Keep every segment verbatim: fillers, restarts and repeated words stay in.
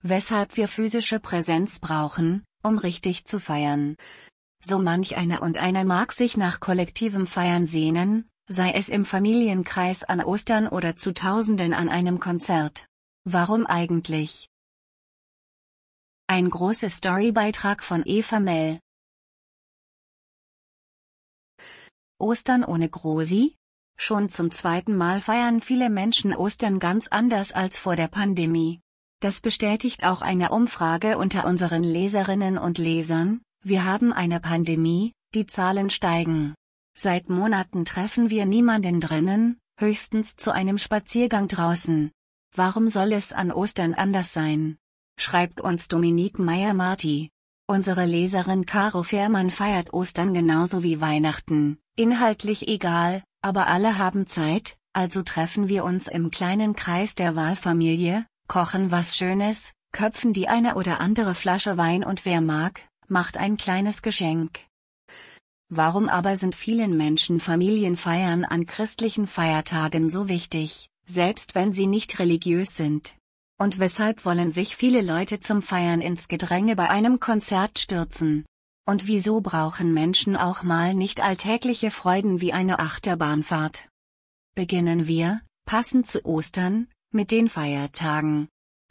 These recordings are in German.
weshalb wir physische Präsenz brauchen, um richtig zu feiern. So manch einer und einer mag sich nach kollektivem Feiern sehnen, sei es im Familienkreis an Ostern oder zu Tausenden an einem Konzert. Warum eigentlich? Ein großer Storybeitrag von Eva Mell. Ostern ohne Grosi? Schon zum zweiten Mal feiern viele Menschen Ostern ganz anders als vor der Pandemie. Das bestätigt auch eine Umfrage unter unseren Leserinnen und Lesern. Wir haben eine Pandemie, die Zahlen steigen. Seit Monaten treffen wir niemanden drinnen, höchstens zu einem Spaziergang draußen. Warum soll es an Ostern anders sein? Schreibt uns Dominique Meyer-Marti. Unsere Leserin Caro Fährmann feiert Ostern genauso wie Weihnachten, inhaltlich egal, aber alle haben Zeit, also treffen wir uns im kleinen Kreis der Wahlfamilie, kochen was Schönes, köpfen die eine oder andere Flasche Wein und wer mag, macht ein kleines Geschenk. Warum aber sind vielen Menschen Familienfeiern an christlichen Feiertagen so wichtig, selbst wenn sie nicht religiös sind? Und weshalb wollen sich viele Leute zum Feiern ins Gedränge bei einem Konzert stürzen? Und wieso brauchen Menschen auch mal nicht alltägliche Freuden wie eine Achterbahnfahrt? Beginnen wir, passend zu Ostern, mit den Feiertagen.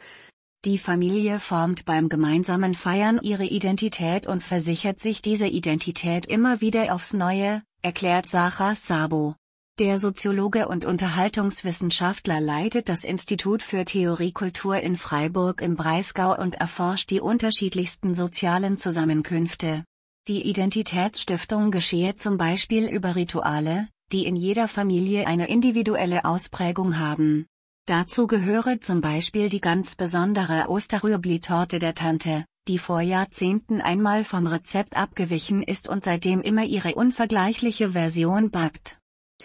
Die Familie formt beim gemeinsamen Feiern ihre Identität und versichert sich diese Identität immer wieder aufs Neue, erklärt Sascha Sabo. Der Soziologe und Unterhaltungswissenschaftler leitet das Institut für Theoriekultur in Freiburg im Breisgau und erforscht die unterschiedlichsten sozialen Zusammenkünfte. Die Identitätsstiftung geschehe zum Beispiel über Rituale, die in jeder Familie eine individuelle Ausprägung haben. Dazu gehöre zum Beispiel die ganz besondere Osterrüebli-Torte der Tante, die vor Jahrzehnten einmal vom Rezept abgewichen ist und seitdem immer ihre unvergleichliche Version backt.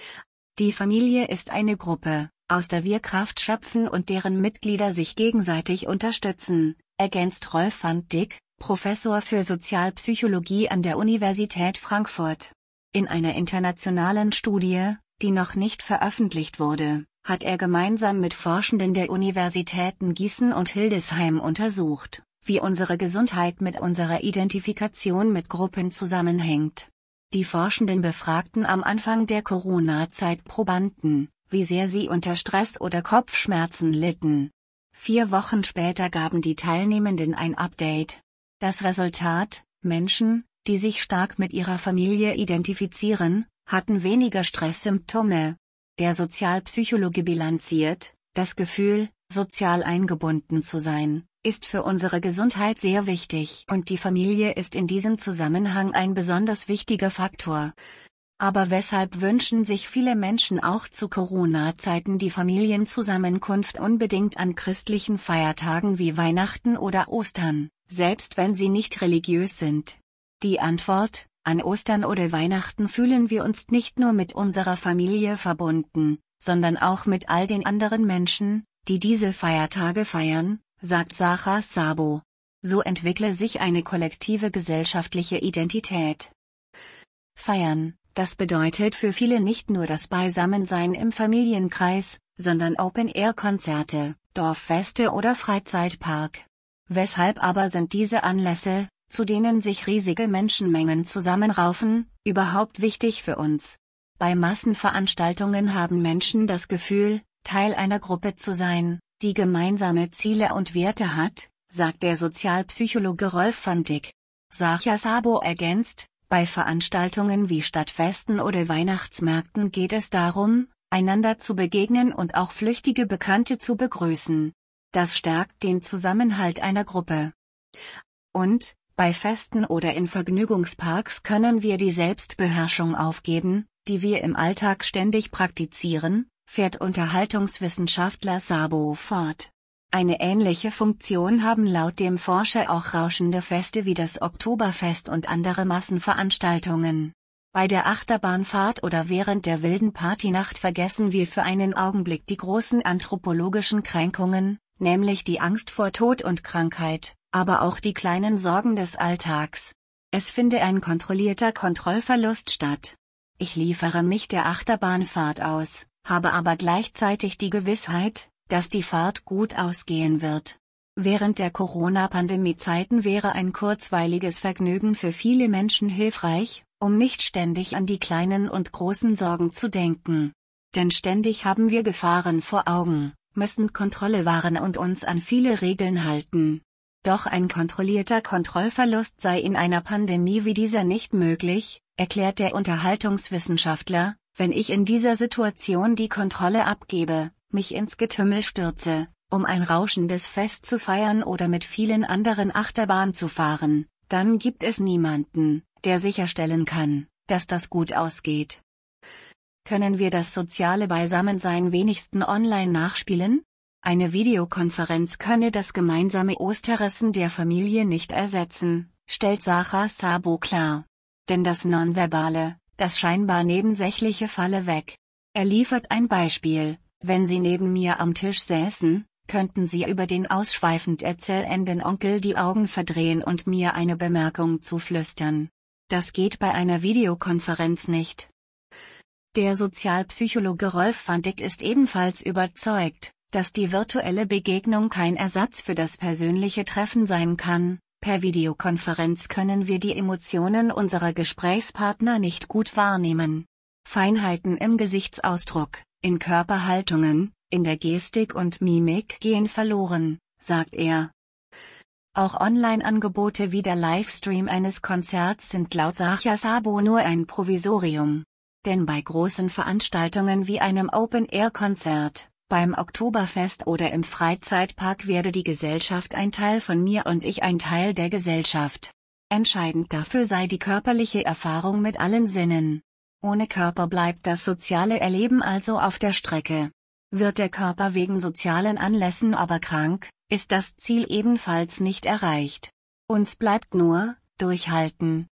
Die Familie ist eine Gruppe, aus der wir Kraft schöpfen und deren Mitglieder sich gegenseitig unterstützen, ergänzt Rolf van Dijk, Professor für Sozialpsychologie an der Universität Frankfurt. In einer internationalen Studie, die noch nicht veröffentlicht wurde, hat er gemeinsam mit Forschenden der Universitäten Gießen und Hildesheim untersucht, wie unsere Gesundheit mit unserer Identifikation mit Gruppen zusammenhängt. Die Forschenden befragten am Anfang der Corona-Zeit Probanden, wie sehr sie unter Stress oder Kopfschmerzen litten. Vier Wochen später gaben die Teilnehmenden ein Update. Das Resultat: Menschen, die sich stark mit ihrer Familie identifizieren, hatten weniger Stresssymptome. Der Sozialpsychologe bilanziert: Das Gefühl, sozial eingebunden zu sein, ist für unsere Gesundheit sehr wichtig und die Familie ist in diesem Zusammenhang ein besonders wichtiger Faktor. Aber weshalb wünschen sich viele Menschen auch zu Corona-Zeiten die Familienzusammenkunft unbedingt an christlichen Feiertagen wie Weihnachten oder Ostern, selbst wenn sie nicht religiös sind? Die Antwort: An Ostern oder Weihnachten fühlen wir uns nicht nur mit unserer Familie verbunden, sondern auch mit all den anderen Menschen, die diese Feiertage feiern, sagt Sascha Sabo. So entwickle sich eine kollektive gesellschaftliche Identität. Feiern, das bedeutet für viele nicht nur das Beisammensein im Familienkreis, sondern Open-Air-Konzerte, Dorffeste oder Freizeitpark. Weshalb aber sind diese Anlässe, zu denen sich riesige Menschenmengen zusammenraufen, überhaupt wichtig für uns? Bei Massenveranstaltungen haben Menschen das Gefühl, Teil einer Gruppe zu sein, die gemeinsame Ziele und Werte hat, sagt der Sozialpsychologe Rolf van Dijk. Sascha Sabo ergänzt: Bei Veranstaltungen wie Stadtfesten oder Weihnachtsmärkten geht es darum, einander zu begegnen und auch flüchtige Bekannte zu begrüßen. Das stärkt den Zusammenhalt einer Gruppe. Und, bei Festen oder in Vergnügungsparks können wir die Selbstbeherrschung aufgeben, die wir im Alltag ständig praktizieren, fährt Unterhaltungswissenschaftler Sabo fort. Eine ähnliche Funktion haben laut dem Forscher auch rauschende Feste wie das Oktoberfest und andere Massenveranstaltungen. Bei der Achterbahnfahrt oder während der wilden Partynacht vergessen wir für einen Augenblick die großen anthropologischen Kränkungen, nämlich die Angst vor Tod und Krankheit, aber auch die kleinen Sorgen des Alltags. Es finde ein kontrollierter Kontrollverlust statt. Ich liefere mich der Achterbahnfahrt aus, habe aber gleichzeitig die Gewissheit, dass die Fahrt gut ausgehen wird. Während der Corona-Pandemie-Zeiten wäre ein kurzweiliges Vergnügen für viele Menschen hilfreich, um nicht ständig an die kleinen und großen Sorgen zu denken. Denn ständig haben wir Gefahren vor Augen, müssen Kontrolle wahren und uns an viele Regeln halten. Doch ein kontrollierter Kontrollverlust sei in einer Pandemie wie dieser nicht möglich, erklärt der Unterhaltungswissenschaftler. Wenn ich in dieser Situation die Kontrolle abgebe, mich ins Getümmel stürze, um ein rauschendes Fest zu feiern oder mit vielen anderen Achterbahn zu fahren, dann gibt es niemanden, der sicherstellen kann, dass das gut ausgeht. Können wir das soziale Beisammensein wenigstens online nachspielen? Eine Videokonferenz könne das gemeinsame Osteressen der Familie nicht ersetzen, stellt Sacha Sabo klar. Denn das Nonverbale, das scheinbar nebensächliche falle weg. Er liefert ein Beispiel: Wenn Sie neben mir am Tisch säßen, könnten Sie über den ausschweifend erzählenden Onkel die Augen verdrehen und mir eine Bemerkung zuflüstern. Das geht bei einer Videokonferenz nicht. Der Sozialpsychologe Rolf van Dijk ist ebenfalls überzeugt, dass die virtuelle Begegnung kein Ersatz für das persönliche Treffen sein kann. Per Videokonferenz können wir die Emotionen unserer Gesprächspartner nicht gut wahrnehmen. Feinheiten im Gesichtsausdruck, in Körperhaltungen, in der Gestik und Mimik gehen verloren, sagt er. Auch Online-Angebote wie der Livestream eines Konzerts sind laut Sacha Sabo nur ein Provisorium. Denn bei großen Veranstaltungen wie einem Open-Air-Konzert, beim Oktoberfest oder im Freizeitpark werde die Gesellschaft ein Teil von mir und ich ein Teil der Gesellschaft. Entscheidend dafür sei die körperliche Erfahrung mit allen Sinnen. Ohne Körper bleibt das soziale Erleben also auf der Strecke. Wird der Körper wegen sozialen Anlässen aber krank, ist das Ziel ebenfalls nicht erreicht. Uns bleibt nur, durchhalten.